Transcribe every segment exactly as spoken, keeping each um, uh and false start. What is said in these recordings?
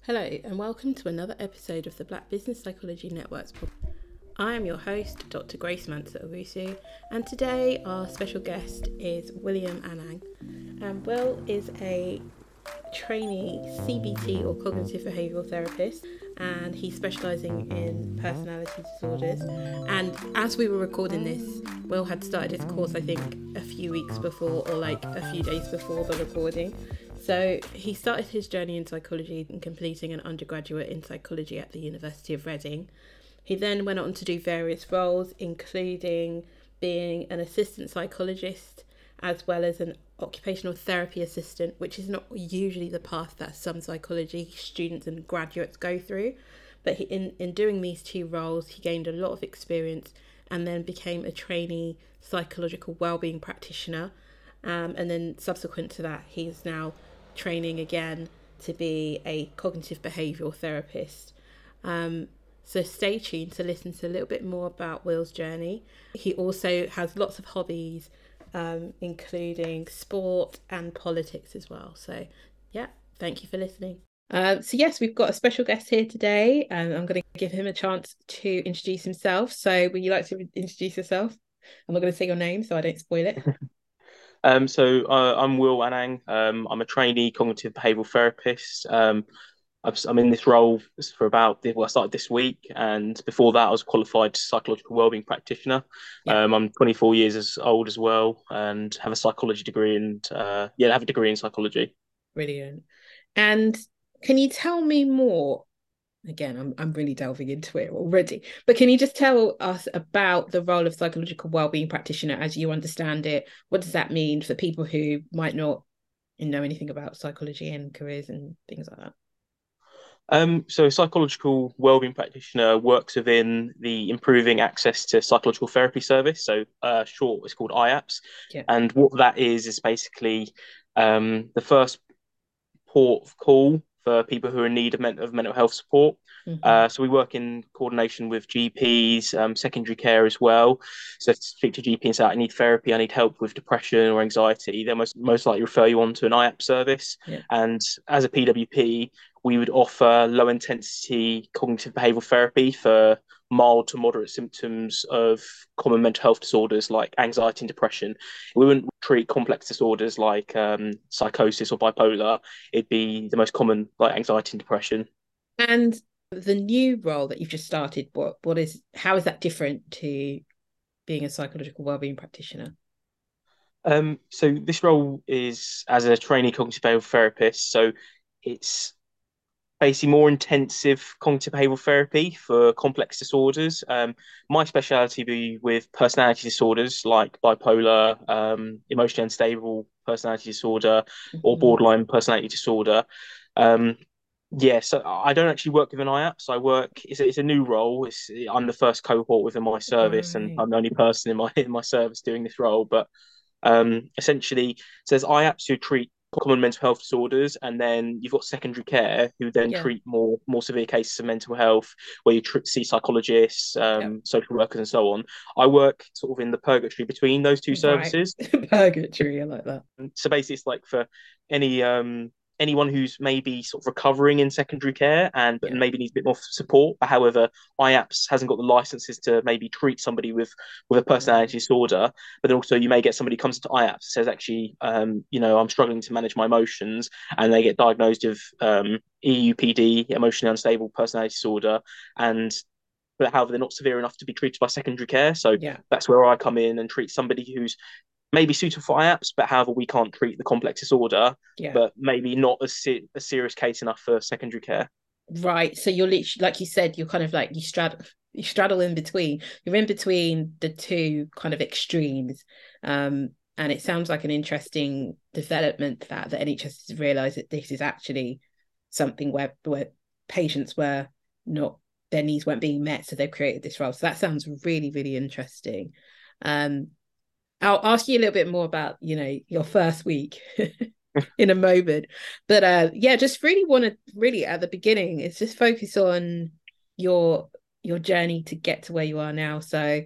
Hello and welcome to another episode of the Black Business Psychology Network's podcast. I am your host, Doctor Grace Mansa Owusu, and today our special guest is William Anang. Um, Will is a trainee C B T or cognitive behavioural therapist, and he's specialising in personality disorders. And as we were recording this, Will had started his course, I think, a few weeks before, or like a few days before the recording. So he started his journey in psychology and completing an undergraduate in psychology at the University of Reading. He then went on to do various roles, including being an assistant psychologist as well as an occupational therapy assistant, which is not usually the path that some psychology students and graduates go through. But he, in, in doing these two roles, he gained a lot of experience and then became a trainee psychological wellbeing practitioner. Um, and then subsequent to that, he's now training again to be a cognitive behavioural therapist. Um, so stay tuned to listen to a little bit more about Will's journey. He also has lots of hobbies, um, including sport and politics as well. So yeah, thank you for listening. Uh, so yes, we've got a special guest here today, and I'm going to give him a chance to introduce himself. So would you like to introduce yourself? I'm not going to say your name so I don't spoil it. Um, so uh, I'm Will Anang. Um, I'm a trainee cognitive behavioural therapist. Um, I've, I'm in this role for about, well, I started this week, and before that, I was a qualified psychological wellbeing practitioner. Yeah. Um, I'm twenty-four years as old as well, and have a psychology degree, and uh, yeah, I have a degree in psychology. Brilliant. And can you tell me more? Again, I'm I'm really delving into it already. But can you just tell us about the role of psychological wellbeing practitioner as you understand it? What does that mean for people who might not know anything about psychology and careers and things like that? Um, so a psychological wellbeing practitioner works within the improving access to psychological therapy service. So uh, short, it's called I A P S. Yeah. And what that is is basically um, the first port of call for people who are in need of, men- of mental health support. Mm-hmm. Uh, so we work in coordination with G Ps, um, secondary care as well. So to speak to G P and say, I need therapy, I need help with depression or anxiety, they'll most, most likely refer you on to an I A P service. Yeah. And as a P W P, we would offer low intensity cognitive behavioral therapy for mild to moderate symptoms of common mental health disorders like anxiety and depression. We wouldn't treat complex disorders like um, psychosis or bipolar. It'd be the most common, like anxiety and depression. And the new role that you've just started, what what is how is that different to being a psychological wellbeing practitioner? Um, so this role is as a trainee cognitive behavioral therapist. So it's basically more intensive cognitive behavioral therapy for complex disorders. Um, my speciality be with personality disorders like bipolar, um, emotionally unstable personality disorder, or Mm-hmm. borderline personality disorder. Um, yeah, so I don't actually work with an I A P S. I work. It's a, it's a new role. It's, I'm the first cohort within my service, and Right. I'm the only person in my in my service doing this role. But um, essentially, so there's I A P S who treat common mental health disorders, and then you've got secondary care who then Yeah. treat more more severe cases of mental health, where you tr- see psychologists, Yeah. um, social workers, and so on. I work sort of in the purgatory between those two Right. services. Purgatory, I like that. So basically, it's like for any um anyone who's maybe sort of recovering in secondary care and but Yeah. maybe needs a bit more support. But however, I A P S hasn't got the licenses to maybe treat somebody with with a Right. personality disorder. But then also you may get somebody who comes to I A P S says actually, um, you know, I'm struggling to manage my emotions, and they get diagnosed with um, E U P D, emotionally unstable personality disorder, and but however they're not severe enough to be treated by secondary care. So Yeah. that's where I come in and treat somebody who's maybe suitable for I A P S, but however, we can't treat the complex disorder, Yeah. but maybe not a, se- a serious case enough for secondary care. Right. So you're literally, like you said, you're kind of like you straddle you straddle in between. You're in between the two kind of extremes. Um, and it sounds like an interesting development that the N H S has realised that this is actually something where where patients were not their needs weren't being met, so they've created this role. So that sounds really, really interesting. Um, I'll ask you a little bit more about, you know, your first week in a moment. But uh yeah, just really want to really at the beginning, it's just focus on your your journey to get to where you are now. So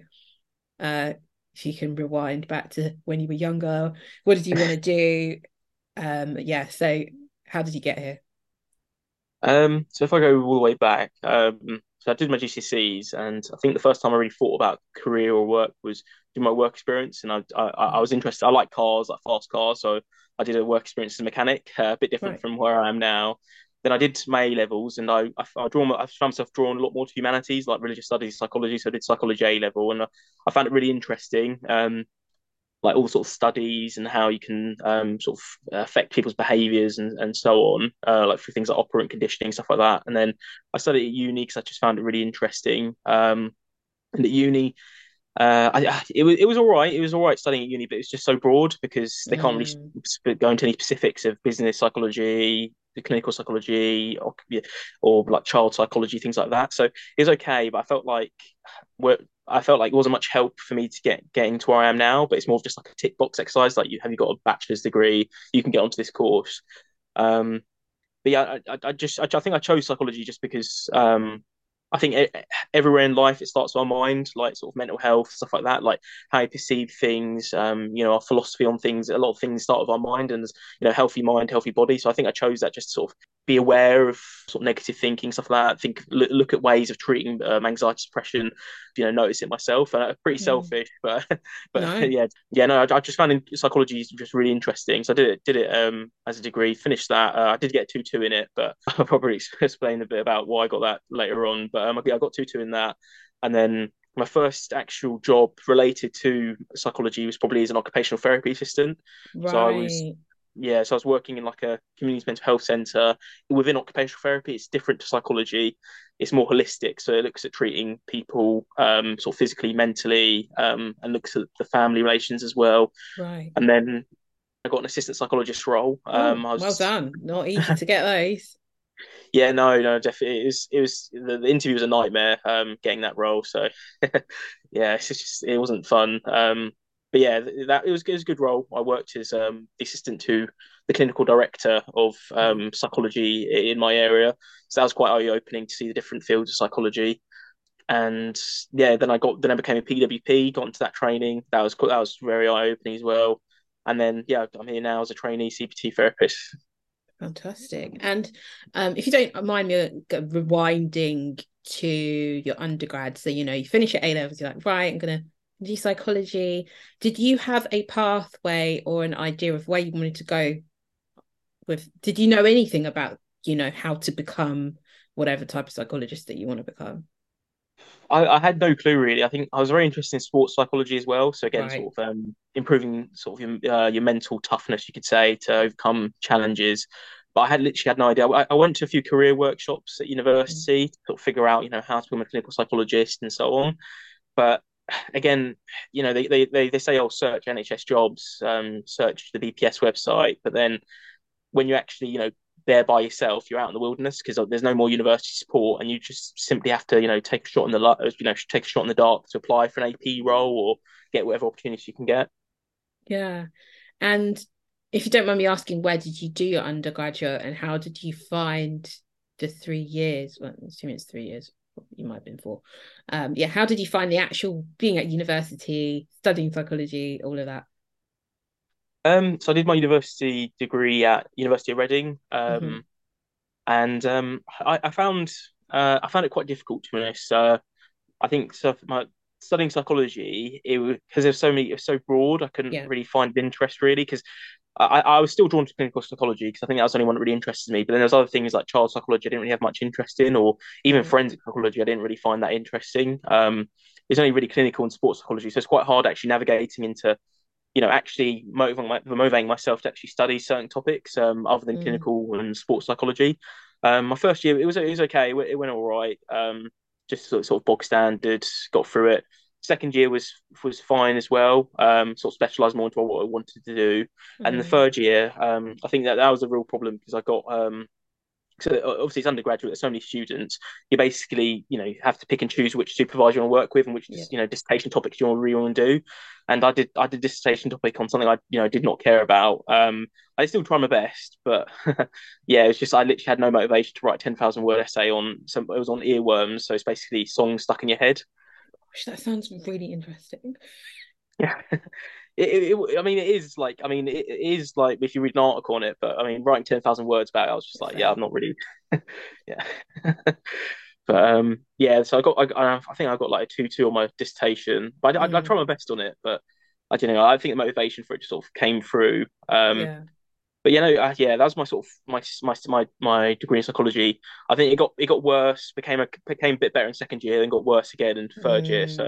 uh if you can rewind back to when you were younger, what did you want to do? Um yeah, so how did you get here? Um, so if I go all the way back, um, so I did my G C S Es, and I think the first time I really thought about career or work was doing my work experience, and I I, I Mhm. was interested. I like cars, like fast cars, so I did a work experience as a mechanic, uh, a bit different Right. from where I am now. Then I did my A levels, and I I, I drawn I found myself drawn a lot more to humanities, like religious studies, psychology. So I did psychology A level, and I, I found it really interesting. Um, like all sort of studies and how you can um, sort of affect people's behaviors and, and so on, uh, like through things like operant conditioning, stuff like that. And then I studied at uni because I just found it really interesting. Um, and at uni, uh, I, it was it was all right. It was all right studying at uni, but it's just so broad because they can't Mm, really go into any specifics of business psychology, the clinical psychology, or or like child psychology, things like that. So it was okay, but I felt like where I felt like it wasn't much help for me to get getting to where I am now. But it's more of just like a tick box exercise. Like, you have you got a bachelor's degree, you can get onto this course. Um, but yeah, I, I, I just I, I think I chose psychology just because um, I think e- everywhere in life it starts with our mind, like sort of mental health stuff like that, like how you perceive things, um, you know, our philosophy on things. A lot of things start with our mind, and you know, healthy mind, healthy body. So I think I chose that just to sort of be aware of sort of negative thinking, stuff like that. Think, look, look at ways of treating um, anxiety, depression. You know, notice it myself. Uh, pretty mm. selfish, but but No. yeah, yeah. No, I, I just found psychology just really interesting. So I did it, did it um as a degree. Finished that. Uh, I did get two two in it, but I'll probably explain a bit about why I got that later on. But um, I got two two in that, and then my first actual job related to psychology was probably as an occupational therapy assistant. So I was Right. yeah, so I was working in like a community mental health center within occupational therapy. It's different to psychology. It's more holistic, so it looks at treating people um, sort of physically, mentally, um, and looks at the family relations as well. Right. And then I got an assistant psychologist role. Oh, Um, I well was done. Not easy to get those. yeah, no, no, definitely. It was, it was the, the interview was a nightmare, um, getting that role. So, yeah, it's just it wasn't fun. Um, but yeah, that it was, it was a good role. I worked as um the assistant to the clinical director of Mhm. um psychology in my area. So that was quite eye-opening to see the different fields of psychology. And yeah, then I got then I became a P W P, got into that training. That was cool. That was very eye-opening as well. And then yeah, I'm here now as a trainee C B T therapist. Fantastic. And um, if you don't mind me uh, rewinding to your undergrad, so you know, you finish your A levels, you're like, right, I'm gonna do psychology. Did you have a pathway or an idea of where you wanted to go with? Did you know anything about, you know, how to become whatever type of psychologist that you want to become? I, I had no clue really. I think I was very interested in sports psychology as well. So again, Right. sort of um, improving sort of your, uh, your mental toughness, you could say, to Yeah. overcome challenges. But I had literally had no idea. I, I went to a few career workshops at Mm. university to sort of figure out, you know, how to become a clinical psychologist and so on. But again, you know, they they they, they say, oh, search N H S jobs, um, search the B P S website, but then when you actually, you know, there by yourself, you're out in the wilderness because there's no more university support, and you just simply have to, you know, take a shot in the you know, take a shot in the dark to apply for an A P role or get whatever opportunity you can get. Yeah. And if you don't mind me asking, where did you do your undergraduate and how did you find the three years? Well, I'm assuming it's three years. You might have been four. Um, yeah, how did you find the actual being at university, studying psychology, all of that? Um, so I did my university degree at University of Reading, Hmm. um, and um, I, I found uh, I found it quite difficult to be honest. Uh, I think so. My studying psychology, it was because there's so many, it was so broad. I couldn't Yeah. really find interest really because I, I was still drawn to clinical psychology because I think that was the only one that really interested me. But then there's other things like child psychology I didn't really have much interest in, or even Right. forensic psychology I didn't really find that interesting. Um, it's only really clinical and sports psychology, so it's quite hard actually navigating into you know actually motivating, my, motivating myself to actually study certain topics um, other than Mm. clinical and sports psychology. Um, my first year it was it was okay. It, went- it went all right. Um, just sort of, sort of bog standard. Got through it. Second year was was fine as well. Um, sort of specialised more into what I wanted to do. And the Mm. third year, um, I think that that was a real problem because I got um, so obviously it's undergraduate, there's so many students. You basically, you know, you have to pick and choose which supervisor you want to work with and which, Yeah. you know, dissertation topics you really want to do. And I did, I did dissertation topic on something I, you know, did not care about. Um, I still try my best, but yeah, it's just I literally had no motivation to write a ten thousand word essay on some. It was on earworms, so it's basically songs stuck in your head. Gosh, that sounds really interesting. Yeah. it, it, it- I mean, it is like, I mean, it, it is like if you read an article on it, but I mean, writing ten thousand words about it, I was just like, yeah, Fair. I'm not really, yeah. But um, yeah, so I got, I, I think I got like a two two on my dissertation, but I, I, I Mm, tried my best on it, but I don't know. I think the motivation for it just sort of came through. Um, yeah. but you know, uh, yeah, that was my sort of my my my my degree in psychology. I think it got it got worse, became a became a bit better in second year, then got worse again in third year. Mm. So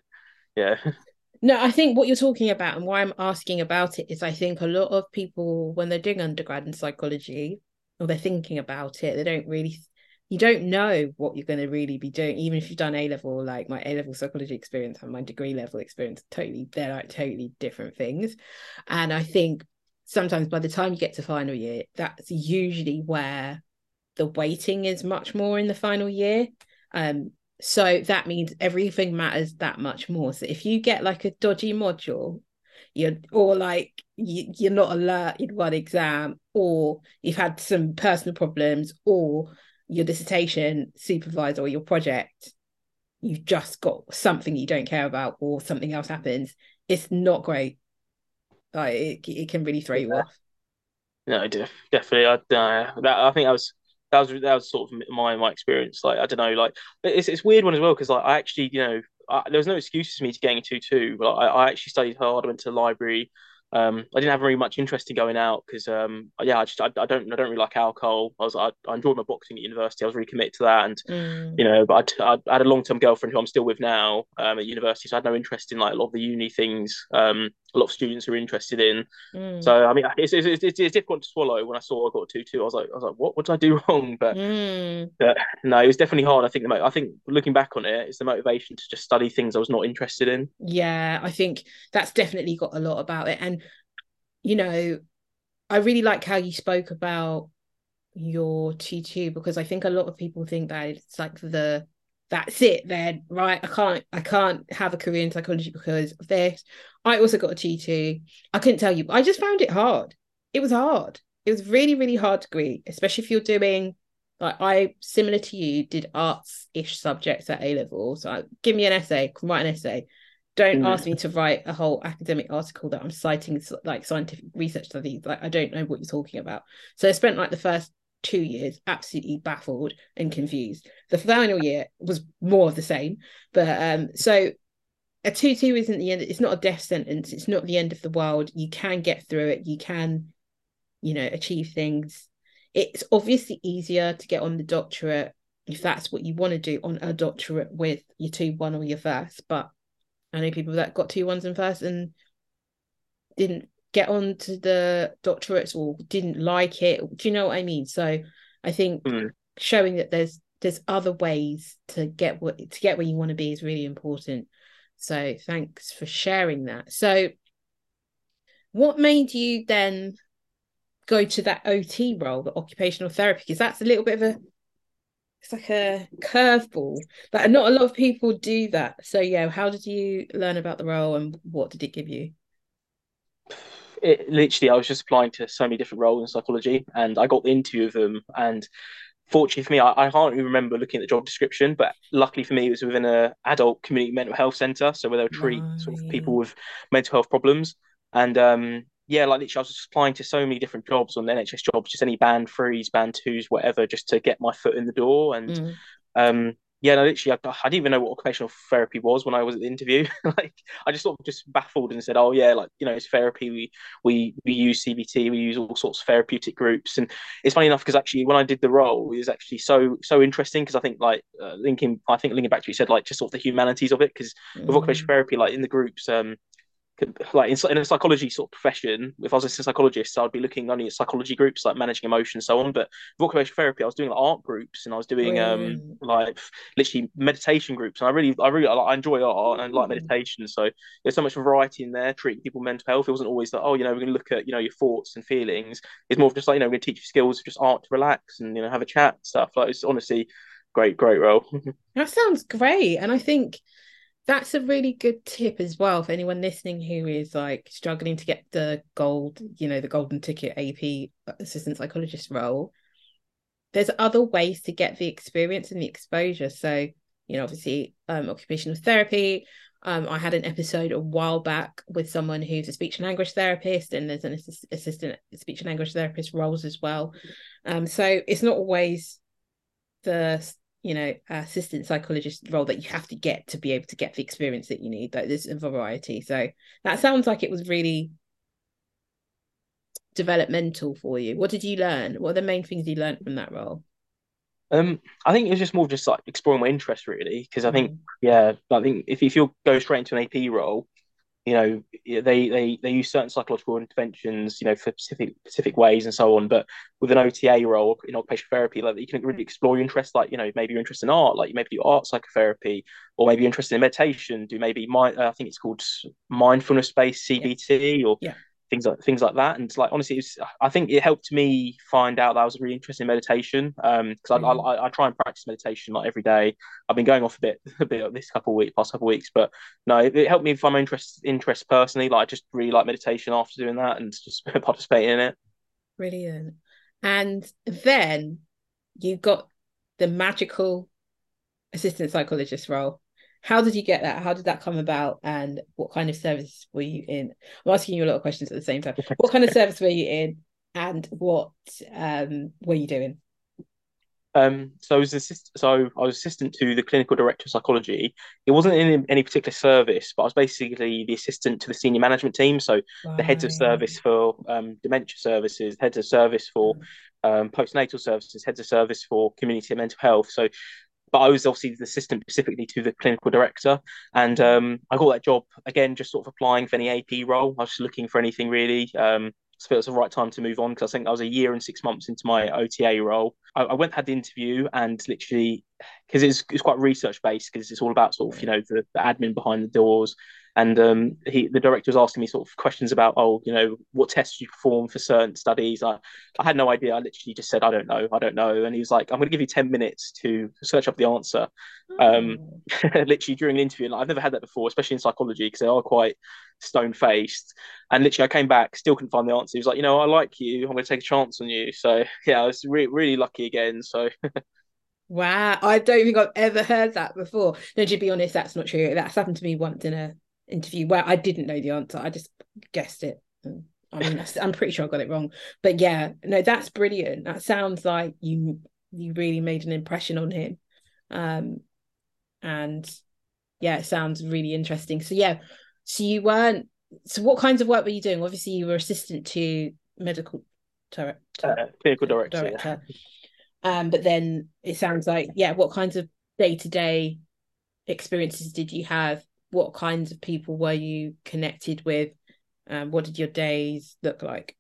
yeah. No, I think what you're talking about and why I'm asking about it is I think a lot of people, when they're doing undergrad in psychology or they're thinking about it, they don't really, you don't know what you're going to really be doing. Even if you've done A level, like my A level psychology experience and my degree level experience, totally, they're like totally different things. And I think sometimes by the time you get to final year, that's usually where the weighting is much more in the final year. Um, so that means everything matters that much more. So if you get like a dodgy module, you're or like you, you're not alert in one exam, or you've had some personal problems, or your dissertation supervisor or your project, you've just got something you don't care about, or something else happens. It's not great. Like it, it can really throw you Yeah. off. No, def definitely. I uh, that I think that was that was that was sort of my my experience. Like I don't know, like it's it's a weird one as well because like I actually you know I, there was no excuses for me to getting a two two. But I, I actually studied hard. I went to the library. Um, I didn't have very much interest in going out because um yeah I just I, I don't I don't really like alcohol. I was I, I enjoyed my boxing at university. I was really committed to that and Mm, you know, but I'd, I'd, I had a long term girlfriend who I'm still with now um, at university, so I had no interest in like a lot of the uni things. Um, a lot of students who are interested in. mm, So I mean, it's it's, it's, it's difficult to swallow. When I saw I got a two two, I was like, I was like, what what did I do wrong? But mm. uh, no, it was definitely hard. I think the mo- I think looking back on it, it's the motivation to just study things I was not interested in. Yeah, I think that's definitely got a lot about it. And, you know, I really like how you spoke about your T two because I think a lot of people think that it's like the that's it then, right? I can't I can't have a career in psychology because of this. I also got a T two. I couldn't tell you, but I just found it hard. It was hard. It was really, really hard to degree, especially if you're doing like I similar to you did arts-ish subjects at A level. So I, give me an essay, can write an essay. Don't ask Mm. me to write a whole academic article that I'm citing like scientific research studies. Like I don't know what you're talking about. So I spent like the first two years absolutely baffled and confused. The final year was more of the same. But um, so a two two isn't the end, it's not a death sentence, it's not the end of the world. You can get through it, you can, you know, achieve things. It's obviously easier to get on the doctorate if that's what you want to do on a doctorate with your two one or your first. But I know people that got two ones and first and didn't get on to the doctorates or didn't like it. Do you know what I mean? So I think Mm. showing that there's there's other ways to get what to get where you want to be is really important. So thanks for sharing that. So what made you then go to that O T role, the occupational therapy? Because that's a little bit of a it's like a curveball. Like not a lot of people do that. So yeah, how did you learn about the role and what did it give you? It literally, I was just applying to so many different roles in psychology, and I got the interview of them. And fortunately for me, I, I can't even remember looking at the job description, but luckily for me, it was within a adult community mental health centre, so where they'll treat sort of people Right. with mental health problems. And um, yeah, like literally, I was just applying to so many different jobs on N H S jobs, just any band threes, band twos, whatever, just to get my foot in the door. And Mm. um, yeah, no, literally, I, I didn't even know what occupational therapy was when I was at the interview. Like, I just sort of just baffled and said, "Oh yeah, like you know, it's therapy. We we we use C B T. We use all sorts of therapeutic groups." And it's funny enough because actually, when I did the role, it was actually so so interesting because I think like uh, linking, I think linking back to what you said, like just sort of the humanities of it. Because with occupational Mm. therapy, like in the groups, um, like in, in a psychology sort of profession, if I was a psychologist, I'd be looking only at psychology groups like managing emotion and so on. But with occupational therapy, I was doing like art groups and I was doing um Brilliant. like literally meditation groups. And I really, I really, I, like, I enjoy art and I like Mm. meditation. So there's so much variety in there, treating people mental health. It wasn't always like, oh, you know, we're going to look at you know your thoughts and feelings. It's more of just like you know we're going to teach you skills of just art to relax and you know have a chat and stuff. Like it's honestly great, great role. That sounds great. And I think that's a really good tip as well for anyone listening who is like struggling to get the gold, you know, the golden ticket A P assistant psychologist role. There's other ways to get the experience and the exposure. So, you know, obviously, um, occupational therapy. Um, I had an episode a while back with someone who's a speech and language therapist, and there's an assist- assistant speech and language therapist roles as well. Um, so it's not always the you know assistant psychologist role that you have to get to be able to get the experience that you need. Like there's a variety. So that sounds like it was really developmental for you. What did you learn? What are the main things you learned from that role? Um, I think it was just more just like exploring my interest really, because I think Mm. yeah, I think if if you go straight into an A P role, you know, they they they use certain psychological interventions, you know, for specific specific ways and so on. But with an O T A role in occupational therapy, like you can really explore your interests. Like you know, maybe you're interested in art, like you maybe do art psychotherapy, or maybe you're interested in meditation. Do maybe my uh, I think it's called mindfulness based Yeah. C B T or Yeah. things like things like that. And like honestly, it's, I think it helped me find out that I was really interested in meditation. Um, because I, Brilliant. I I try and practice meditation like every day. I've been going off a bit a bit this couple of weeks, past couple of weeks, but no, it, it helped me find my interest interest personally. Like I just really like meditation after doing that and just participating in it. Brilliant. And then you got the magical assistant psychologist role. How did you get that? How did that come about? And what kind of service were you in? I'm asking you a lot of questions at the same time. What kind of service were you in? And what um, were you doing? Um, so I was assist- so I was assistant to the clinical director of psychology. It wasn't in any particular service, but I was basically the assistant to the senior management team. So the heads of Right. service for um, dementia services, heads of service for um, postnatal services, heads of service for community and mental health. So, but I was obviously the assistant specifically to the clinical director, and um, I got that job again, just sort of applying for any A P role. I was just looking for anything really. Um, so it was the right time to move on because I think I was a year and six months into my O T A role. I, I went had the interview and literally because it's it's quite research based because it's all about sort of you Right. know the, the admin behind the doors. And um, he, the director was asking me sort of questions about, oh, you know, what tests you perform for certain studies. I, I had no idea. I literally just said, I don't know, I don't know. And he was like, I'm going to give you ten minutes to search up the answer. Um, Oh. literally during the interview, and I've never had that before, especially in psychology, because they are quite stone faced. And literally, I came back, still couldn't find the answer. He was like, you know, I like you. I'm going to take a chance on you. So yeah, I was re- really lucky again. So Wow. I don't think I've ever heard that before. No, to be honest, that's not true. That's happened to me once in a interview where I didn't know the answer. I just guessed it. I mean, I'm pretty sure I got it wrong. But yeah, no, that's brilliant. That sounds like you you really made an impression on him. Um, and yeah, it sounds really interesting. So yeah, so you weren't. So what kinds of work were you doing? Obviously, you were assistant to medical director, uh, clinical clinical director, yeah. director. Um, but then it sounds like yeah, what kinds of day to day experiences did you have? What kinds of people were you connected with? Um, what did your days look like?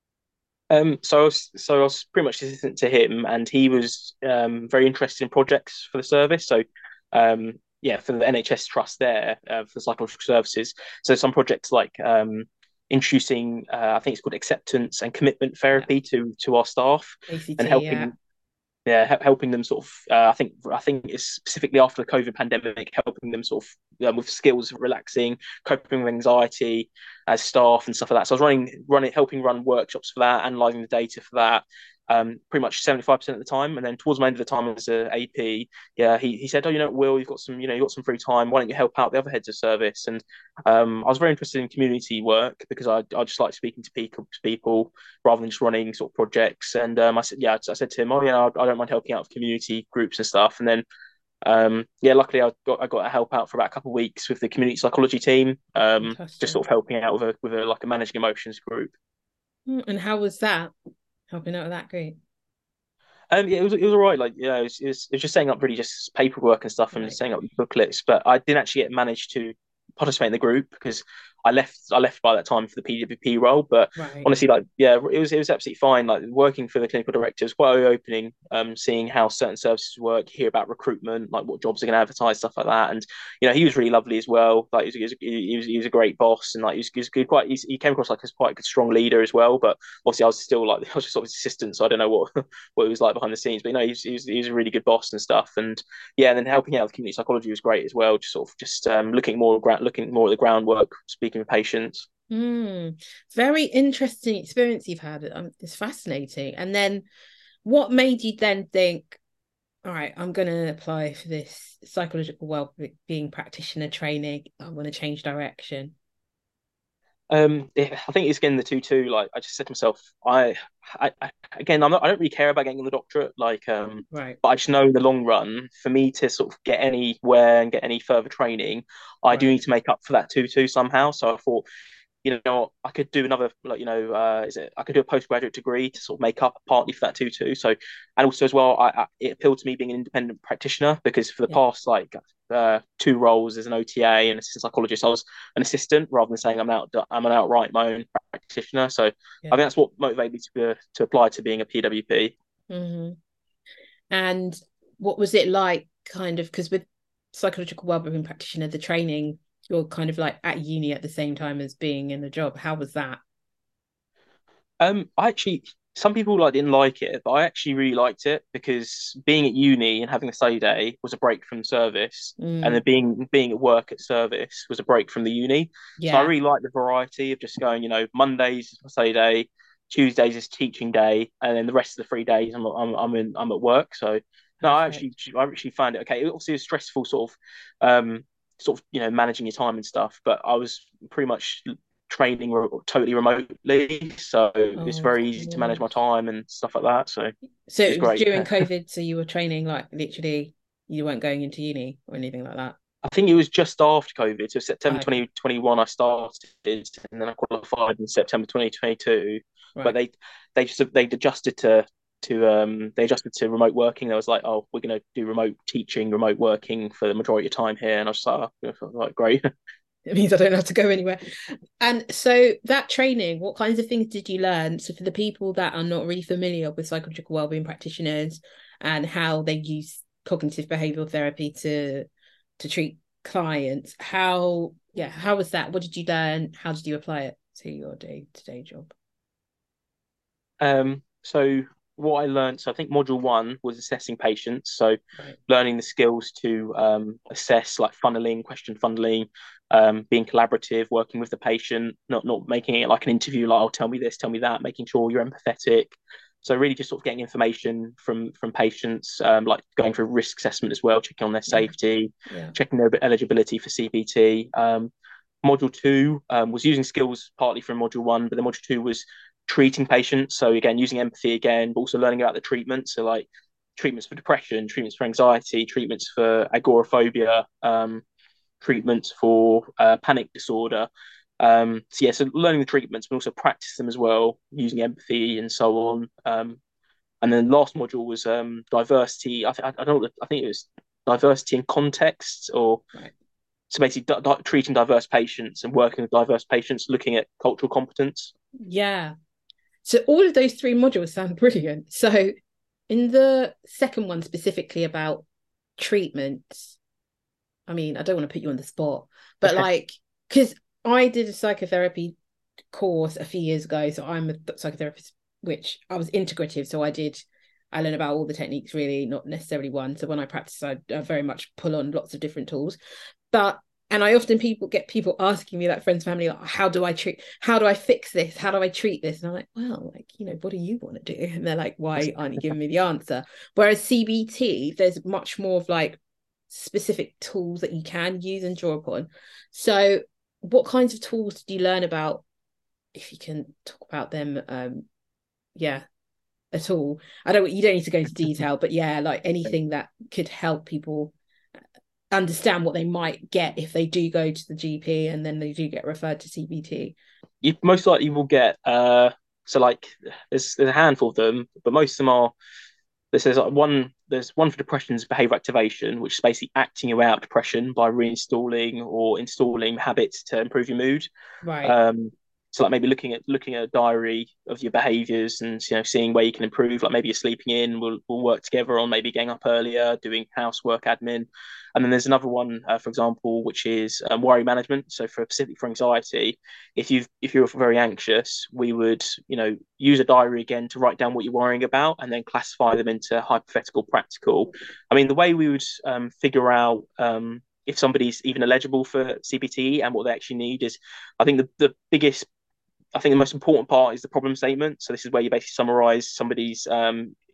Um, so I was, so I was pretty much assistant to him, and he was um, very interested in projects for the service. So, um, yeah, for the N H S trust there uh, for the psychological services. So some projects like um, introducing, uh, I think it's called acceptance and commitment Yeah, therapy to to our staff, A C and T. Yeah, helping yeah, helping them sort of. Uh, I think I think it's specifically after the COVID pandemic, helping them sort of um, with skills of relaxing, coping with anxiety as staff and stuff like that. So I was running, running, helping run workshops for that, analysing the data for that. Um, pretty much seventy-five percent of the time, and then towards the end of the time as a A P, yeah, he, he said, "Oh, you know, Will, you've got some, you know, you've got some free time. Why don't you help out the other heads of service?" And um, I was very interested in community work because I I just like speaking to people, to people rather than just running sort of projects. And um, I said, yeah, I said to him, oh yeah, I, I don't mind helping out with community groups and stuff. And then, um, yeah, luckily I got I got to help out for about a couple of weeks with the community psychology team, um, just fantastic. sort of helping out with a with a like a managing emotions group. Mm, and how was that? Helping out with that group, Um, yeah, it was it was all right. Like, yeah, it was, it was, it was just setting up really just paperwork and stuff and right? setting up booklets. But I didn't actually get manage to participate in the group because I left I left by that time for the P W P role. But Right. honestly, like, yeah, it was it was absolutely fine. Like working for the clinical director was quite eye opening. Um, seeing how certain services work, hear about recruitment, like what jobs are going to advertise, stuff like that. And you know, he was really lovely as well. Like, he was he was, he was, he was a great boss, and like he was, he was good, quite. He, he came across like as quite a good, strong leader as well. But obviously, I was still like I was just sort of assistant, so I don't know what what it was like behind the scenes. But you know, he was, he was, he was a really good boss and stuff. And yeah, and then helping out with community psychology was great as well. Just sort of just um, looking more looking more at the groundwork, speaking with patients. Mm. Very interesting experience you've had. Um, it's fascinating. And then, what made you then think? all right, I'm going to apply for this psychological well-being practitioner training. I want to change direction. Um, yeah, I think it's again the two two. Like I just said to myself, I, I, I again, I'm not, I don't really care about getting the doctorate. Like, um, Right, but I just know in the long run, for me to sort of get anywhere and get any further training, I do right. need to make up for that two two somehow. So I thought, you know, I could do another, like, you know, uh, is it? I could do a postgraduate degree to sort of make up partly for that two two. So, and also as well, I, I it appealed to me being an independent practitioner because for the Yeah, past like uh, two roles as an O T A and assistant psychologist, I was an assistant rather than saying I'm out, I'm an outright my own practitioner. So I yeah. think that's what motivated me to to apply to being a P W P. hmm And what was it like, kind of, because with psychological wellbeing practitioner, the training, you're kind of like at uni at the same time as being in the job. How was that? Um, I actually, some people like didn't like it, but I actually really liked it because being at uni and having a study day was a break from service, and Mm, then being being at work at service was a break from the uni. So I yeah, really like the variety of just going, you know, Mondays is my study day, Tuesdays is teaching day, and then the rest of the three days I'm I'm I'm in I'm at work. So no, I actually perfect. I actually found it okay. It obviously was stressful, sort of, um, sort of you know managing your time and stuff, but I was pretty much training re- totally remotely, so it's Oh, of very easy to manage my course. time and stuff like that. So So it's it was great. during COVID, so you were training like literally, you weren't going into uni or anything like that. I think it was just after COVID, so Oh, September okay, twenty twenty-one I started, and then I qualified in September twenty twenty-two. But right. they they just they adjusted to to um they adjusted to remote working. They was like, oh, we're gonna do remote teaching, remote working for the majority of time here, and I was like, oh, like great. It means I don't have to go anywhere. And so that training, what kinds of things did you learn? So for the people that are not really familiar with psychological wellbeing practitioners and how they use cognitive behavioral therapy to to treat clients, how yeah, how was that? What did you learn? How did you apply it to your day-to-day job? Um, so what I learned, so I think module one was assessing patients. So Right. learning the skills to um, assess like funneling, question funneling, um, being collaborative, working with the patient, not not making it like an interview, like, oh, tell me this, tell me that, making sure you're empathetic. So really just sort of getting information from from patients, um, like going through risk assessment as well, checking on their Yeah. safety, Yeah. checking their eligibility for C B T. Um, module two um, was using skills partly from module one, but the module two was treating patients. So again, using empathy again, but also learning about the treatment. So like treatments for depression, treatments for anxiety, treatments for agoraphobia, um, treatments for uh, panic disorder. Um, so yeah, so learning the treatments, but also practice them as well, using empathy and so on. Um, and then last module was um, diversity. I, th- I don't know. I think it was diversity in context, or Right. so basically di- di- treating diverse patients and working with diverse patients, looking at cultural competence. Yeah. So all of those three modules sound brilliant. So in the second one specifically about treatments, I mean, I don't want to put you on the spot, but like, because I did a psychotherapy course a few years ago. So I'm a psychotherapist, which I was integrative. So I did, I learned about all the techniques, really, not necessarily one. So when I practice, I, I very much pull on lots of different tools. But and I often people get people asking me, like friends, family, like, how do I treat, how do I fix this? How do I treat this? And I'm like, well, like, you know, what do you want to do? And they're like, why aren't you giving me the answer? Whereas C B T, there's much more of like specific tools that you can use and draw upon. So what kinds of tools did you learn about, if you can talk about them? Um, yeah, at all. I don't, you don't need to go into detail, but yeah, like anything that could help people understand what they might get if they do go to the G P and then they do get referred to C B T. You most likely will get uh so like there's there's a handful of them, but most of them are this is like one there's one for depression's behavior activation, which is basically acting you out of depression by reinstalling or installing habits to improve your mood. Right. Um, so like maybe looking at looking at a diary of your behaviors and you know seeing where you can improve. Like maybe you're sleeping in, we'll we'll work together on maybe getting up earlier, doing housework admin. And then there's another one, uh, for example, which is um, worry management. So for specifically for anxiety, if you've if you're very anxious, we would you know use a diary again to write down what you're worrying about and then classify them into hypothetical, practical. I mean, the way we would um, figure out um, if somebody's even eligible for C B T and what they actually need is, I think the, the biggest, I think the most important part is the problem statement. So this is where you basically summarize somebody's um,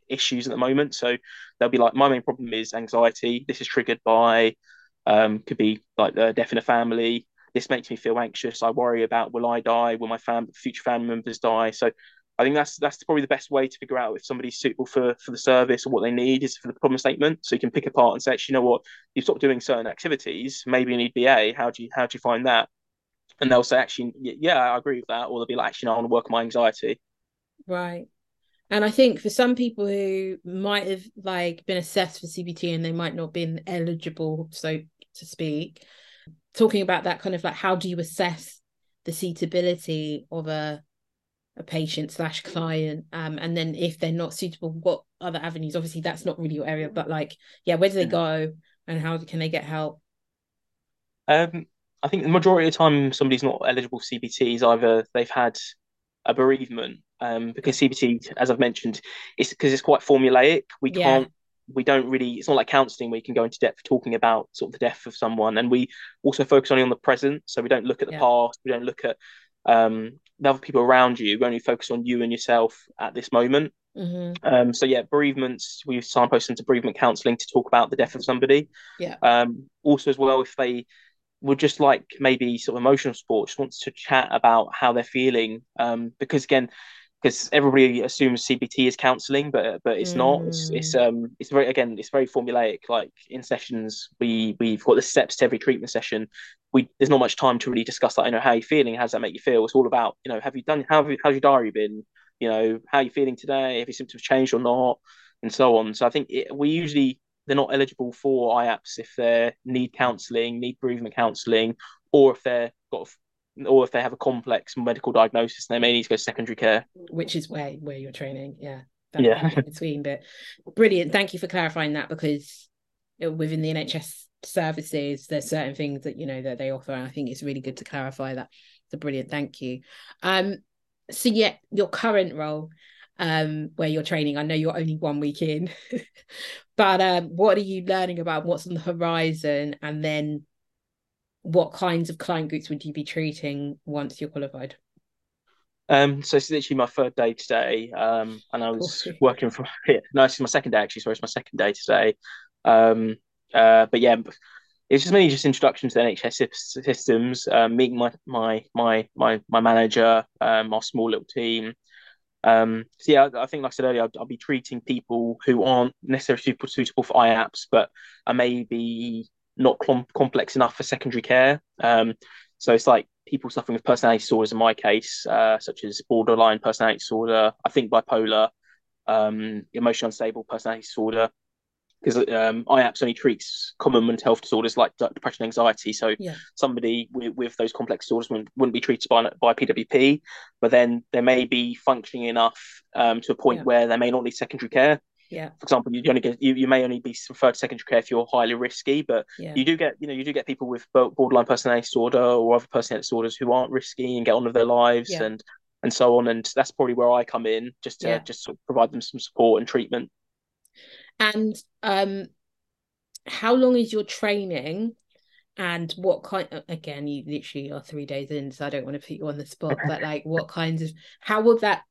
issues at the moment. So they'll be like, my main problem is anxiety. This is triggered by, um, could be like the death in a family. This makes me feel anxious. I worry about, will I die? Will my fam- future family members die? So I think that's that's probably the best way to figure out if somebody's suitable for for the service or what they need is for the problem statement. So you can pick apart and say, actually, you know what, you've stopped doing certain activities. Maybe you need B A. How do you how do you find that? And they'll say, actually, yeah, I agree with that. Or they'll be like, actually, no, I want to work on my anxiety. Right. And I think for some people who might have like been assessed for C B T and they might not been eligible, so to speak, talking about that kind of like, how do you assess the suitability of a a patient slash client, um, and then if they're not suitable, what other avenues? Obviously, that's not really your area, but like, yeah, where do they go and how can they get help? Um, I think the majority of the time somebody's not eligible for C B T is either they've had a bereavement, um, Yeah, because C B T, as I've mentioned, it's because it's quite formulaic. We yeah, can't, we don't really, it's not like counselling where you can go into depth talking about sort of the death of someone. And we also focus only on the present. So we don't look at the yeah. past, we don't look at um, the other people around you. We only focus on you and yourself at this moment. Mm-hmm. Um, so yeah, bereavements, we've signposted into bereavement counselling to talk about the death of somebody. Yeah, Um, also, as well, if they would just like maybe sort of emotional support, just wants to chat about how they're feeling. Um, because again, because everybody assumes C B T is counselling, but but it's not. It's it's mm, um it's very again it's very formulaic. Like in sessions, we we've got the steps to every treatment session. We there's not much time to really discuss that. You know, how are you feeling? How does that make you feel? It's all about, you know, have you done, how have you, how's your diary been? You know, how are you feeling today? Have your symptoms changed or not? And so on. So I think it, we usually, they're not eligible for I A P S if they need counselling, need bereavement counselling, or if they're got, or if they have a complex medical diagnosis, and they may need to go to secondary care. which is where where you're training. Yeah, that Yeah, that in between bit. Brilliant. Thank you for clarifying that, because within the N H S services, there's certain things that you know that they offer, and I think it's really good to clarify that. So brilliant. Thank you. Um, so yeah, your current role, um, where you're training, I know you're only one week in, but um, what are you learning about? What's on the horizon, and then what kinds of client groups would you be treating once you're qualified? Um, so it's literally my third day today, um, and I was Coffee. working from yeah, no, it's my second day actually. Sorry, it's my second day today. Um, uh, but yeah, it's just mainly just introduction to the N H S systems, um, meeting my my my my my manager, um, our small little team. Um, so yeah, I, I think, like I said earlier, I'll, I'll be treating people who aren't necessarily super suitable for I A P S, but are maybe not com- complex enough for secondary care. Um, so it's like people suffering with personality disorders in my case, uh, such as borderline personality disorder, I think bipolar, um, emotionally unstable personality disorder, because um, I A P S only treats common mental health disorders like depression, anxiety. So Yeah, somebody with, with those complex disorders wouldn't, wouldn't be treated by by P W P, but then they may be functioning enough um, to a point yeah, where they may not need secondary care. yeah, For example, you only get you, you may only be referred to secondary care if you're highly risky, but yeah, you do get you know you do get people with borderline personality disorder or other personality disorders who aren't risky and get on with their lives yeah, and and so on. And that's probably where I come in, just to yeah. just sort of provide them some support and treatment. And um, how long is your training? And what kind of, again, you literally are three days in, so I don't want to put you on the spot, but like what kinds of, how will that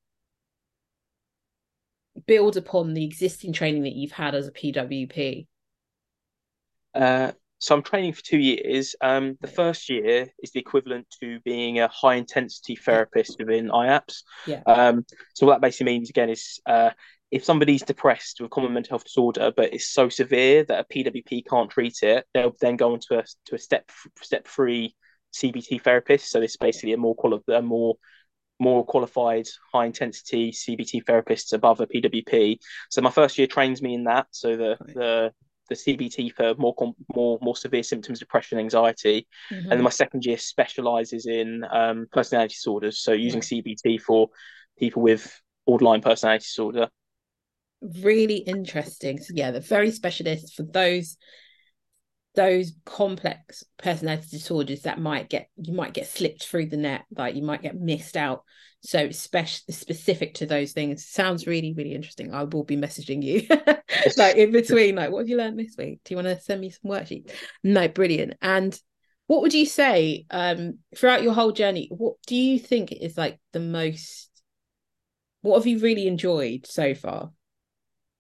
build upon the existing training that you've had as a P W P? Uh, so I'm training for two years. Um, the Right. first year is the equivalent to being a high intensity Yeah, therapist within I A P S. yeah, Um, so what that basically means again is uh, if somebody's depressed with a common mental health disorder, but it's so severe that a P W P can't treat it, they'll then go into a to a step step three C B T therapist. So this is basically a more quali- a more more qualified high intensity C B T therapists above a P W P. So my first year trains me in that. So the right. the the C B T for more more more severe symptoms, depression, anxiety, and then Mm-hmm. my second year specialises in um, personality disorders. So using Right. C B T for people with borderline personality disorder. Really interesting. So yeah, the very specialist for those those complex personality disorders that might get you might get slipped through the net, like you might get missed out. So spec- specific to those things. Sounds really, really interesting. I will be messaging you like in between, like, what have you learned this week? Do you want to send me some worksheets? No, brilliant. And what would you say um throughout your whole journey, what do you think is like the most, what have you really enjoyed so far?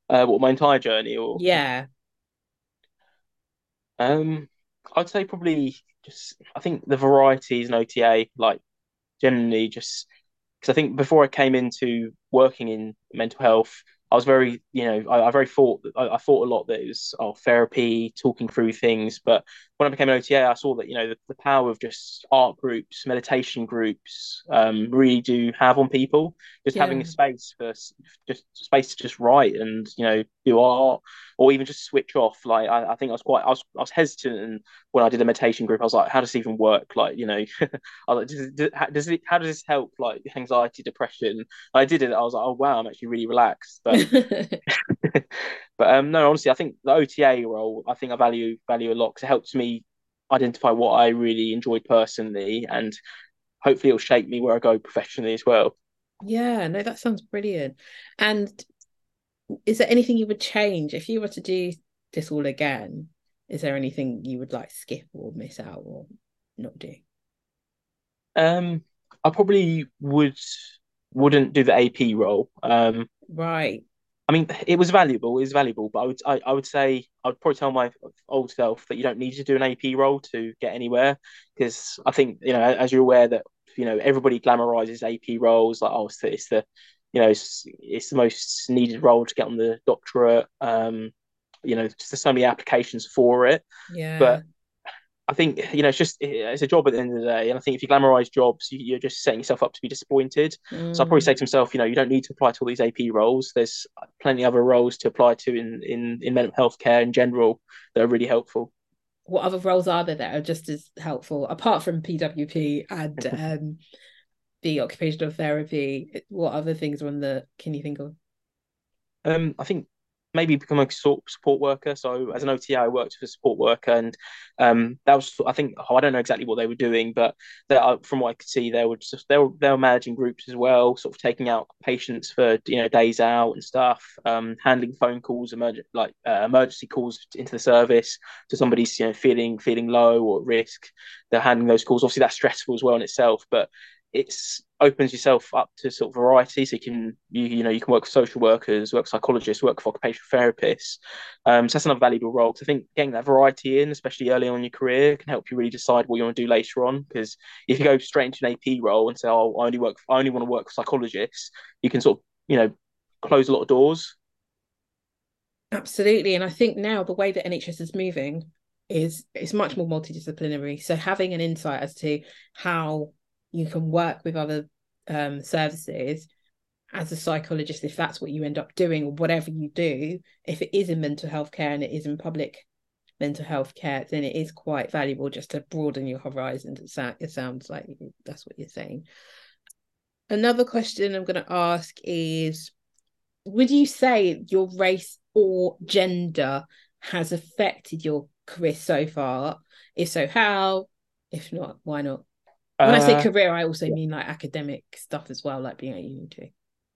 Uh, what, my entire journey, or Yeah. um, I'd say probably just I think the varieties in O T A, like generally just because I think before I came into working in mental health, I was very, you know, I, I very thought I, I thought a lot that it was oh, therapy, talking through things. But when I became an O T A, I saw that you know the, the power of just art groups, meditation groups, um, really do have on people. Just having Yeah. a space for just space to just write and you know do art, or even just switch off. Like I, I think I was quite, I was, I was hesitant, and when I did a meditation group, I was like, how does this even work? Like you know, I was like, does, does, does it, how does this help like anxiety, depression? I did it. I was like, oh wow, I'm actually really relaxed. But but um, no, honestly, I think the O T A role, I think I value value a lot because it helps me identify what I really enjoyed personally, and hopefully it'll shape me where I go professionally as well. Yeah, no, that sounds brilliant. And is there anything you would change if you were to do this all again? Is there anything you would like skip or miss out or not do? Um, I probably would wouldn't do the A P role. Um, Right. I mean, it was valuable. It was valuable, but I would I, I would say I would probably tell my old self that you don't need to do an A P role to get anywhere because I think you know as you're aware that you know everybody glamorizes A P roles like oh it's the, it's the you know it's, it's the most needed role to get on the doctorate. Um, you know, there's so many applications for it, Yeah. but I think you know it's just it's a job at the end of the day, and I think if you glamorize jobs, you, are just setting yourself up to be disappointed. So I probably Mm. say to myself, you know, you don't need to apply to all these A P roles. There's plenty of other roles to apply to in in in mental health care in general that are really helpful. What other roles are there that are just as helpful apart from P W P and um, the occupational therapy? What other things are on the can you think of? Um, I think maybe become a sort support worker. So as an O T A, I worked as a support worker, and um, that was I think oh, I don't know exactly what they were doing, but that, from what I could see, they were just they were they were managing groups as well, sort of taking out patients for you know days out and stuff, um, handling phone calls, emergent like uh, emergency calls into the service to somebody's you know feeling feeling low or at risk. They're handling those calls. Obviously, that's stressful as well in itself, but it's opens yourself up to sort of variety. So you can you you know you can work with social workers, work with psychologists, work with occupational therapists. Um, so that's another valuable role. Because I think getting that variety in, especially early on in your career, can help you really decide what you want to do later on. Because if you go straight into an A P role and say, "Oh, I only work, I only want to work with psychologists," you can sort of you know close a lot of doors. Absolutely. And I think now the way that N H S is moving is it's much more multidisciplinary. So having an insight as to how you can work with other um, services as a psychologist, if that's what you end up doing, or whatever you do, if it is in mental health care and it is in public mental health care, then it is quite valuable just to broaden your horizons. It, sound, it sounds like that's what you're saying. Another question I'm going to ask is, would you say your race or gender has affected your career so far? If so, how? If not, why not? When I say Uh, career, I also mean like academic stuff as well, like being at uni too.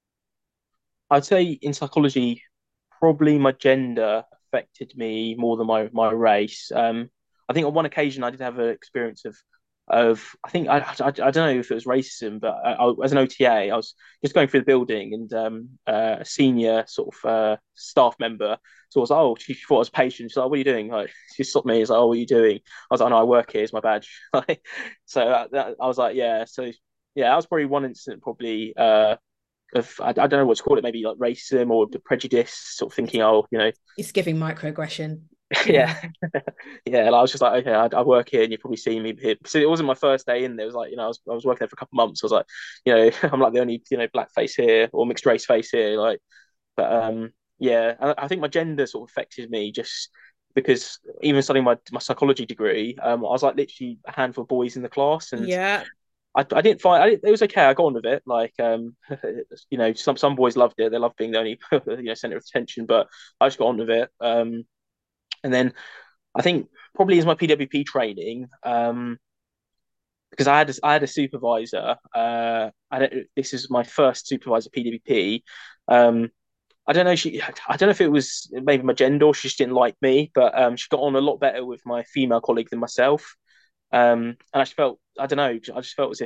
I'd say in psychology, probably my gender affected me more than my my race. Um, I think on one occasion I did have an experience of of I think I, I, I don't know if it was racism, but I, I, as an O T A, I was just going through the building and um, uh, a senior sort of uh, staff member. So I was like, oh, she thought I was a patient. She's like, what are you doing? Like, she stopped me. She's like, oh, what are you doing? I was like, no, I work here. It's my badge. so uh, that, I was like, yeah. So yeah, that was probably one incident, probably uh, of I, I don't know what to call it, maybe like racism or the prejudice, sort of It's, thinking, oh, you know, it's giving microaggression. yeah, Yeah. yeah. And I was just like, okay, I, I work here, and you probably see me here. So it wasn't my first day in there. It was like, you know, I was I was working there for a couple of months. I was like, you know, I'm like the only you know black face here or mixed race face here, like. But um, yeah, I, I think my gender sort of affected me just because even studying my my psychology degree, um, I was like literally a handful of boys in the class, and Yeah. I, I didn't find I didn't, it was okay. I got on with it. Like, um, you know, some some boys loved it. They loved being the only you know center of attention. But I just got on with it. Um, and then I think probably as my P W P training, um, because I had a, I had a supervisor. Uh, I don't, this is my first supervisor P W P. Um, I don't know. She, I don't know if it was maybe my gender or she just didn't like me, but um, she got on a lot better with my female colleague than myself. Um, and I just felt, I don't know, I just felt as if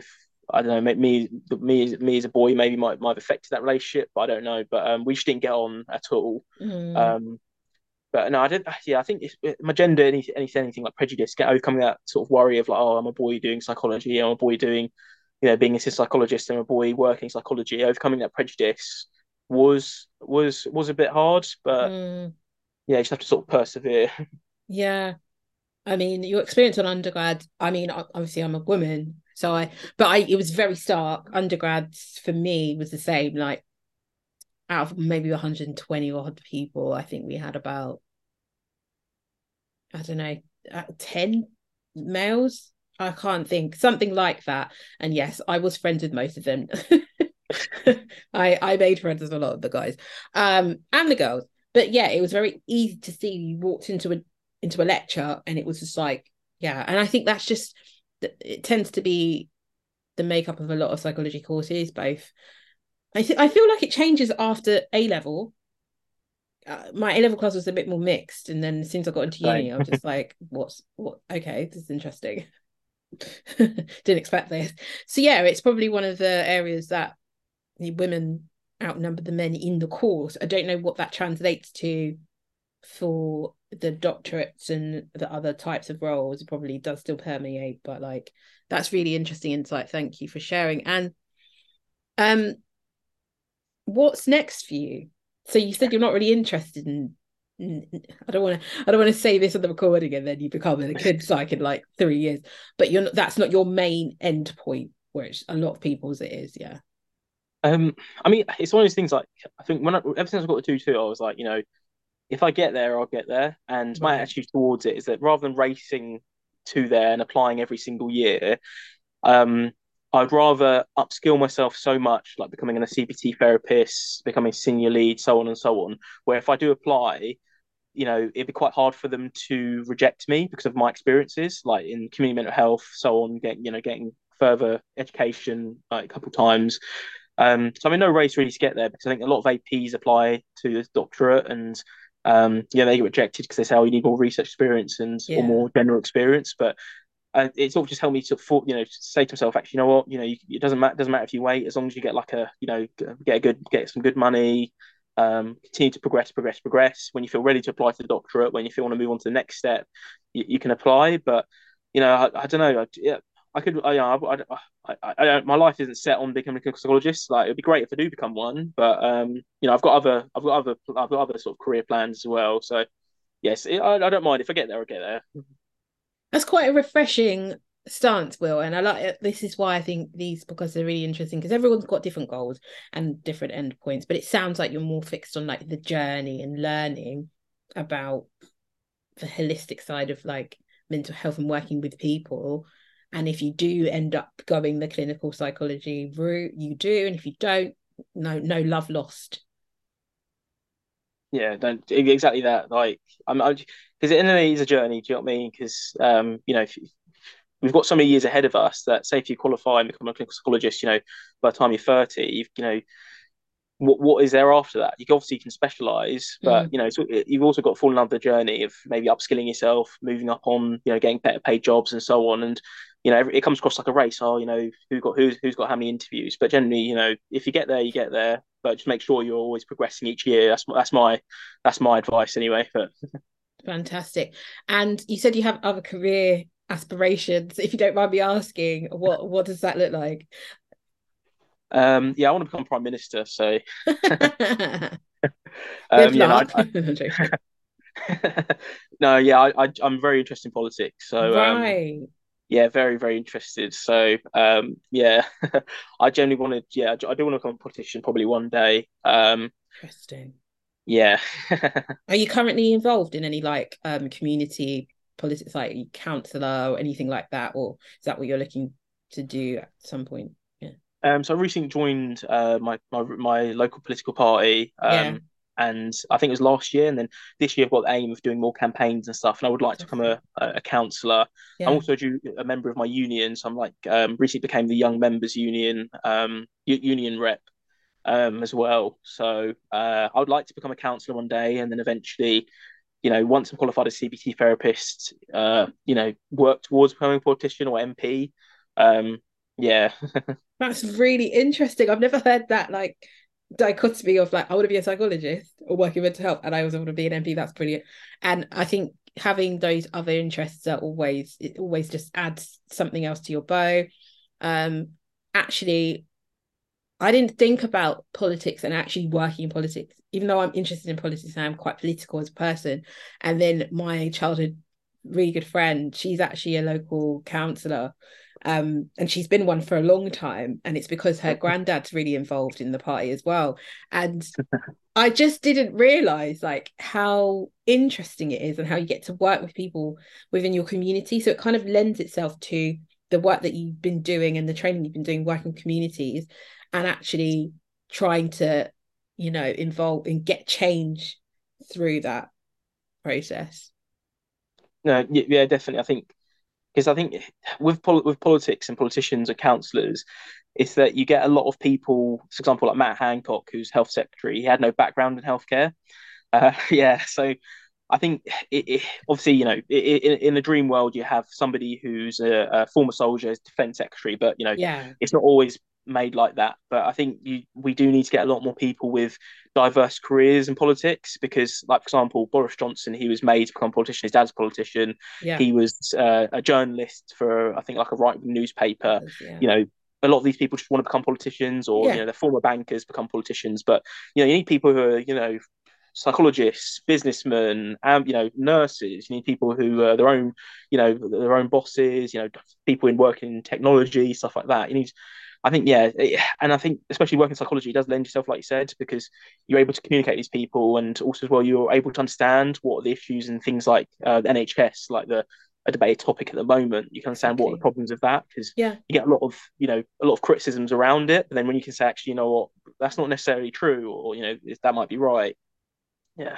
I don't know, me me me as a boy maybe might might have affected that relationship, but I don't know. But um, we just didn't get on at all. Mm, Um, but no, I didn't. Yeah, I think it's, my gender, anything, anything, anything like prejudice, get overcoming that sort of worry of like, oh, I'm a boy doing psychology, I'm a boy doing, you know, being a psychologist, I'm a boy working psychology. Overcoming that prejudice was was was a bit hard, but mm, yeah, you just have to sort of persevere. yeah. I mean, your experience on undergrad, I mean, obviously I'm a woman, so I, but I, it was very stark. Undergrads for me was the same, like out of maybe one hundred twenty odd people, I think we had about, I don't know, uh, ten males. I can't think, something like that. And yes, I was friends with most of them. I I made friends with a lot of the guys, um, and the girls. But yeah, it was very easy to see. You walked into a into a lecture, and it was just like, yeah. And I think that's just it tends to be the makeup of a lot of psychology courses. Both, I th- I feel like it changes after A level. Uh, my A level class was a bit more mixed, and then as soon as I got into uni, Same. I was just like, what's what? Okay, this is interesting. Didn't expect this. So yeah, it's probably one of the areas that the women outnumber the men in the course. I don't know what that translates to for the doctorates and the other types of roles. It probably does still permeate, but like that's really interesting insight. Thank you for sharing. And um, what's next for you? So you said you're not really interested in. I don't want to. I don't want to say this on the recording, and then you become a kid psych in like three years. But you're not, that's not your main end point, which a lot of people's it is. Yeah. Um, I mean, it's one of those things. Like, I think when I, ever since I got to two two, I was like, you know, if I get there, I'll get there. And my Right. attitude towards it is that rather than racing to there and applying every single year, um, I'd rather upskill myself so much, like becoming a C B T therapist, becoming senior lead, so on and so on. Where if I do apply, you know, it'd be quite hard for them to reject me because of my experiences, like in community mental health, so on, getting, you know, getting further education like a couple of times. Um, so I'm in no race really to get there because I think a lot of A Ps apply to this doctorate and um, yeah, they get rejected because they say, oh, you need more research experience and or Yeah. more general experience. But uh, it's sort of just helped me to, you know, say to myself, actually, you know what, you know, you, it doesn't matter, doesn't matter if you wait, as long as you get like a, you know, get a good, get some good money, um, continue to progress, progress, progress. When you feel ready to apply to the doctorate, when you feel want to move on to the next step, you, you can apply. But you know, I, I don't know, I, yeah, I could, I, I, I, I, I, my life isn't set on becoming a clinical psychologist. Like, it'd be great if I do become one, but um, you know, I've got other, I've got other, I've got other sort of career plans as well. So yes, I, I don't mind if I get there, I get there. That's quite a refreshing stance, Will. And I like it. This is why I think these podcasts are really interesting because everyone's got different goals and different endpoints. But it sounds like you're more fixed on like the journey and learning about the holistic side of like mental health and working with people. And if you do end up going the clinical psychology route, you do. And if you don't, no, no love lost. Yeah, don't exactly that. Like, I'm, because it really is a journey. Do you know what I mean? Because um, you know, if, we've got so many years ahead of us that say if you qualify and become a clinical psychologist, you know, by the time you're thirty, you've, you know, what what is there after that? You obviously can specialize, but Mm, you know, so you've also got to fall in love with the journey of maybe upskilling yourself, moving up on, you know, getting better paid jobs and so on. And you know, it comes across like a race. Oh, you know, who got who's who's got how many interviews? But generally, you know, if you get there, you get there. But just make sure you're always progressing each year. That's that's my that's my advice anyway. But fantastic. And you said you have other career aspirations. If you don't mind me asking, what what does that look like? um, yeah, I want to become prime minister. So Good um, yeah, no, luck. I, I'm joking. I, no, yeah, I, I I'm very interested in politics. So um, Right. yeah, very, very interested. So, um, yeah, I generally want to, yeah, I do want to become a politician probably one day. Um, Interesting. yeah. Are you currently involved in any like um community politics, like councillor or anything like that, or is that what you're looking to do at some point? Yeah. Um, so I recently joined uh my my my local political party. Yeah. Um, and I think it was last year, and then this year I've got the aim of doing more campaigns and stuff. And I would like to become Fantastic. a a, a councillor. I'm Yeah. also due, a member of my union, so I'm like um recently became the Young Members Union um u- union rep um, as well. So uh, I would like to become a counsellor one day, and then eventually, you know, once I'm qualified as C B T therapist, uh, you know, work towards becoming a politician or M P. Um, Yeah. That's really interesting. I've never heard that like dichotomy of like I want to be a psychologist or work in mental health, and I also want to be an M P. That's brilliant. And I think having those other interests are always it always just adds something else to your bow. Um, Actually, I didn't think about politics and actually working in politics, even though I'm interested in politics and I'm quite political as a person. And then my childhood really good friend, she's actually a local councillor. Um, and she's been one for a long time. And it's because her granddad's really involved in the party as well. And I just didn't realize like how interesting it is and how you get to work with people within your community. So it kind of lends itself to the work that you've been doing and the training you've been doing working with communities and actually trying to, you know, involve and get change through that process. No, y- yeah, definitely. I think because I think with pol with politics and politicians and councillors, it's that you get a lot of people, for example, like Matt Hancock, who's health secretary. He had no background in healthcare. Uh, yeah, so I think it, it, obviously, you know, in, in a dream world, you have somebody who's a, a former soldier as defense secretary, but you know, Yeah. it's not always made like that. But I think you, we do need to get a lot more people with diverse careers in politics because, like for example, Boris Johnson, he was made to become a politician. His dad's a politician. Yeah. He was uh, a journalist for, I think, like a right wing newspaper. Was, yeah. You know, a lot of these people just want to become politicians, or you Yeah. know, they're former bankers become politicians. But you know, you need people who are, you know, psychologists, businessmen, and you know, nurses. You need people who are their own, you know, their own bosses. You know, people in working in technology, stuff like that. You need, I think, yeah, and I think especially working in psychology does lend yourself, like you said, because you're able to communicate with these people, and also as well you're able to understand what are the issues and things like uh, the N H S, like the a debated topic at the moment. You can understand what are the Exactly. problems of that because Yeah. you get a lot of, you know, a lot of criticisms around it. But then when you can say, actually, you know what, that's not necessarily true, or you know, that might be right. Yeah.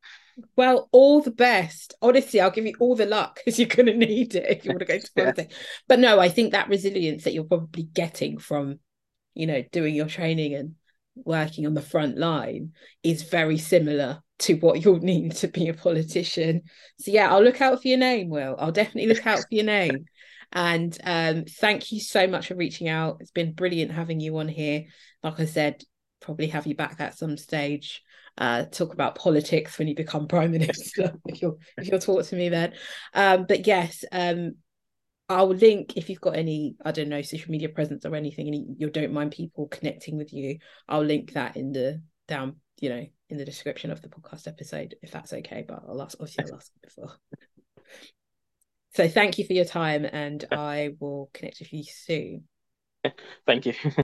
Well, all the best. Honestly, I'll give you all the luck because you're going to need it if you want to go to Yeah. politics. But no, I think that resilience that you're probably getting from, you know, doing your training and working on the front line is very similar to what you'll need to be a politician. So yeah, I'll look out for your name, Will. I'll definitely look out for your name. And um, thank you so much for reaching out. It's been brilliant having you on here. Like I said, probably have you back at some stage. Uh, talk about politics when you become prime minister. if you'll if you'll talk to me then. Um, but yes, um, I'll link if you've got any, I don't know, social media presence or anything, and you don't mind people connecting with you. I'll link that in the down, you know, in the description of the podcast episode, if that's okay. But I'll ask, obviously, I'll ask before. So thank you for your time, and I will connect with you soon. Thank you.